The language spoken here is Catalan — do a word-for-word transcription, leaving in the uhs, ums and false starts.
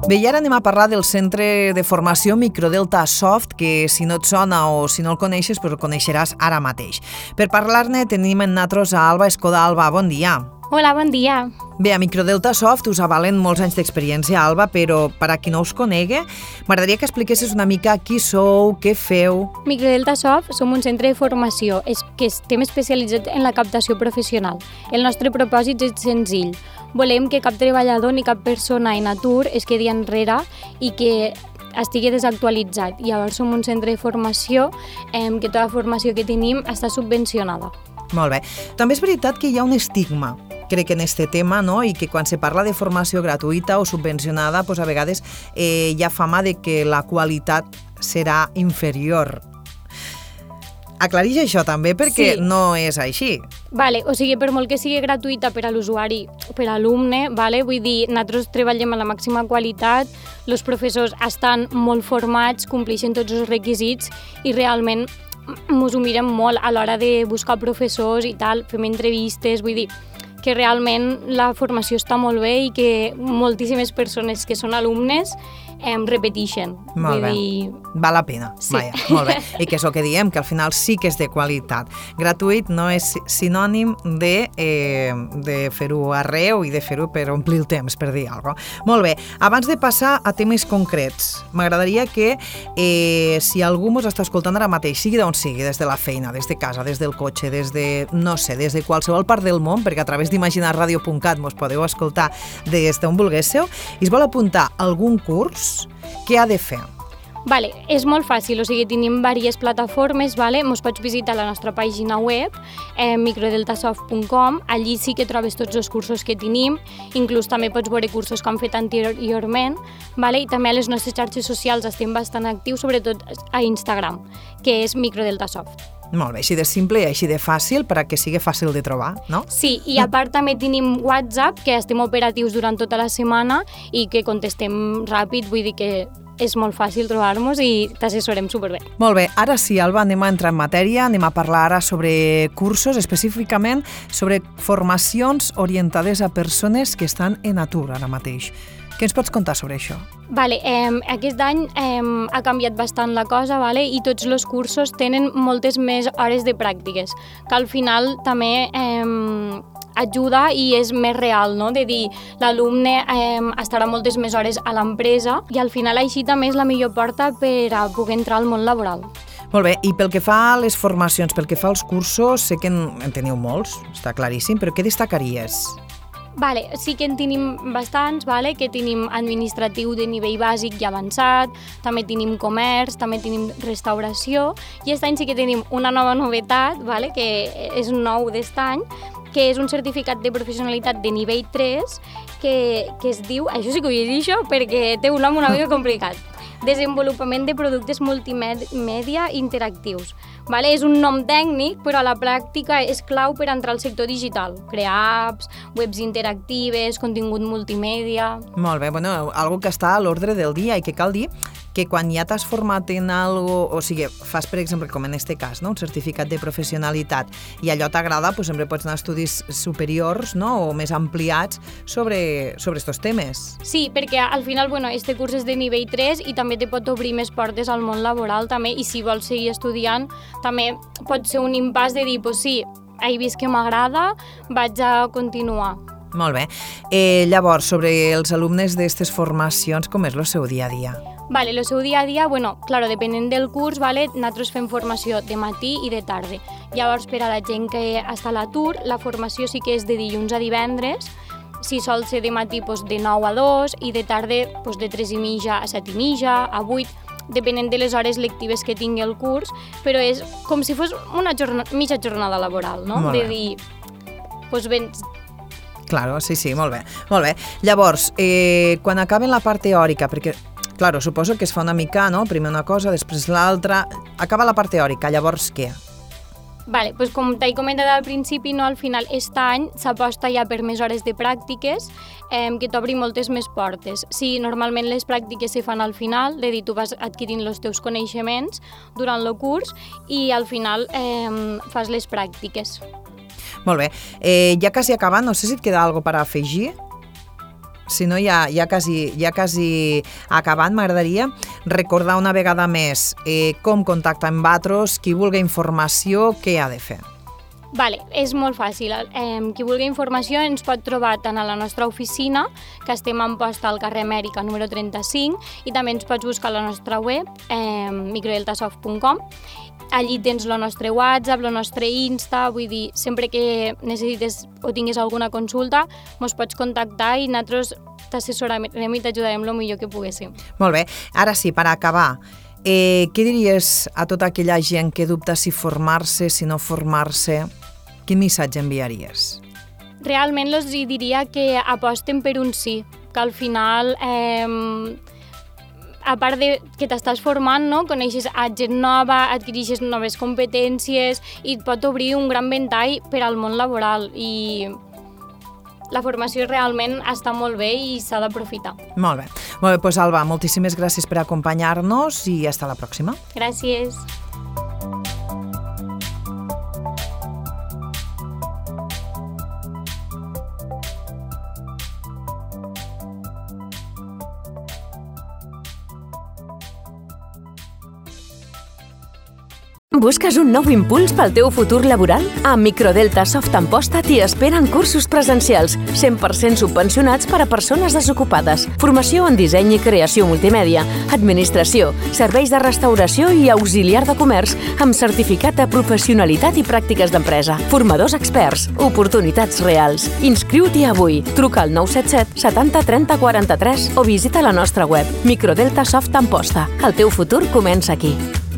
Bé, i ara anem a parlar del centre de formació Microdelta Soft, que si no et sona o si no el coneixes, doncs el coneixeràs ara mateix. Per parlar-ne tenim en nosaltres a Alba Escoda. Alba, bon dia. Hola, bon dia. Bé, a Microdelta Soft us avalen molts anys d'experiència, Alba, però per a qui no us conegui, m'agradaria que expliquessis una mica qui sou, què feu. Microdelta Soft som un centre de formació que estem especialitzats en la captació professional. El nostre propòsit és senzill. Volem que cap treballador ni cap persona en atur es quedi enrere i que estigui desactualitzat. Llavors som un centre de formació eh, que tota la formació que tenim està subvencionada. Molt bé. També és veritat que hi ha un estigma, crec, en este tema, no? I que quan se parla de formació gratuïta o subvencionada, doncs a vegades eh, hi ha fama de que la qualitat serà inferior. Aclareix això també, perquè sí. No és així. Vale, o sigui, per molt que sigui gratuïta per a l'usuari, per a l'alumne, vale? Vull dir, nosaltres treballem a la màxima qualitat, els professors estan molt formats, compleixen tots els requisits i realment ens ho mirem molt a l'hora de buscar professors i tal, fem entrevistes, vull dir que realment la formació està molt bé i que moltíssimes persones que són alumnes em repeteixen. Molt Vull bé, dir... val la pena. Sí. Vaja, molt bé. I que és el que diem, que al final sí que és de qualitat. Gratuït no és sinònim de, eh, de fer-ho arreu i de fer-ho per omplir el temps, per dir alguna cosa. Molt bé, abans de passar a temes concrets, m'agradaria que eh, si algú mos està escoltant ara mateix, sigui d'on sigui, des de la feina, des de casa, des del cotxe, des de, no sé, des de qualsevol part del món, perquè a través d'imaginar ràdio punt cat mos podeu escoltar des d'on vulguéssiu, i es vol apuntar a algun curs, què ha de fer? Vale, és molt fàcil, o sigui, tenim diverses plataformes, vale? Mos pots visitar la nostra pàgina web, eh, microdeltasoft punt com, allí sí que trobes tots els cursos que tenim, inclús també pots veure cursos que han fet anteriorment, vale? I també a les nostres xarxes socials estem bastant actius, sobretot a Instagram, que és microdeltasoft. Molt bé, així de simple i així de fàcil per a que sigui fàcil de trobar, no? Sí, i a part també tenim WhatsApp, que estem operatius durant tota la setmana i que contestem ràpid, vull dir que és molt fàcil trobar-nos i t'assessorem superbé. Molt bé, ara sí, Alba, anem a entrar en matèria, anem a parlar ara sobre cursos, específicament sobre formacions orientades a persones que estan en atur ara mateix. Què ens pots contar sobre això? Vale, eh, aquest any eh, ha canviat bastant la cosa, vale? I tots els cursos tenen moltes més hores de pràctiques, que al final també eh, ajuda i és més real, no? De dir, l'alumne eh, estarà moltes més hores a l'empresa i al final així també és la millor porta per a poder entrar al món laboral. Molt bé, i pel que fa a les formacions, pel que fa als cursos, sé que en teniu molts, està claríssim, però què destacaries? Vale, sí que en tenim bastants, vale? Que tenim administratiu de nivell bàsic i avançat, també tenim comerç, també tenim restauració, i aquest any sí que tenim una nova novetat, vale? Que és nou d'aquest any, que és un certificat de professionalitat de nivell tres, que, que es diu, això sí que ho llegeixo perquè té un nom una mica complicat, desenvolupament de productes multimèdia interactius. Vale? És un nom tècnic, però a la pràctica és clau per entrar al sector digital. Crear apps, webs interactives, contingut multimèdia... Molt bé, bueno, algo que està a l'ordre del dia i que cal dir que quan ja t'has format en algo, o sigui, fas, per exemple, com en este cas, no? Un certificat de professionalitat, i allò t'agrada, doncs sempre pots anar a estudis superiors, no? O més ampliats sobre, sobre estos temes. Sí, perquè al final, bueno, este curs és de nivell tres i també te pot obrir més portes al món laboral també, i si vols seguir estudiant també pot ser un impàs de dir, pues sí, he vist que m'agrada, vaig a continuar. Molt bé. Eh, llavors, sobre els alumnes d'aquestes formacions, com és el seu dia a dia? Vale, el seu dia a dia, bueno, claro, depenent del curs, vale, nosaltres fem formació de matí i de tarda. Llavors, per a la gent que està a l'atur, la formació sí que és de dilluns a divendres, si sol ser de matí doncs, de nou a dos i de tarda doncs, de tres i mitja a set i mitja, a vuit, depenent de les hores lectives que tingui el curs, però és com si fos una jornada, mitja jornada laboral, no? Molt bé. De dir, doncs vens... Claro, sí, sí, molt bé. Molt bé. Llavors, eh, quan acaben la part teòrica, perquè, claro, suposo que es fa una mica, no? Primer una cosa, després l'altra... Acaba la part teòrica, llavors què? Vale, pues com t'he comentat al principi, no, al final aquest any s'aposta ja per més hores de pràctiques eh, que t'obri moltes més portes. Sí, normalment les pràctiques se fan al final, de dir, tu vas adquirint els teus coneixements durant el curs i al final eh, fas les pràctiques. Molt bé. Eh, ja quasi acabant, no sé si et queda alguna cosa per afegir. si no ja, ja, quasi, ja quasi acabant, m'agradaria recordar una vegada més eh, com contactar amb vosaltres, qui vulgui informació, què ha de fer. Vale, és molt fàcil. Eh, qui vulgui informació ens pot trobar tant a la nostra oficina, que estem en posta al carrer Amèrica número trenta-cinc, i també ens pots buscar a la nostra web, eh, microdeltasoft punt com. Allí tens el nostre WhatsApp, el nostre Insta, vull dir, sempre que necessites o tinguis alguna consulta, ens pots contactar i nosaltres t'assessorarem i t'ajudarem el millor que poguéssim. Molt bé. Ara sí, per acabar, eh, què diries a tota aquella gent que dubta si formar-se, si no formar-se? Quin missatge enviaries? Realment els diria que aposten per un sí, que al final... Eh, a part de que t'estàs formant, no? Coneixes a gent nova, adquireixes noves competències i et pot obrir un gran ventall per al món laboral i la formació realment està molt bé i s'ha d'aprofitar. Molt bé. Molt bé, doncs Alba, moltíssimes gràcies per acompanyar-nos i hasta la pròxima. Gràcies. Busques un nou impuls pel teu futur laboral? A Microdelta Soft Amposta t'hi esperen cursos presencials, cent per cent subvencionats per a persones desocupades, formació en disseny i creació multimèdia, administració, serveis de restauració i auxiliar de comerç amb certificat de professionalitat i pràctiques d'empresa, formadors experts, oportunitats reals. Inscriu-t'hi avui. Truca al nou set set setanta trenta quaranta-tres o visita la nostra web Microdelta Soft Amposta. El teu futur comença aquí.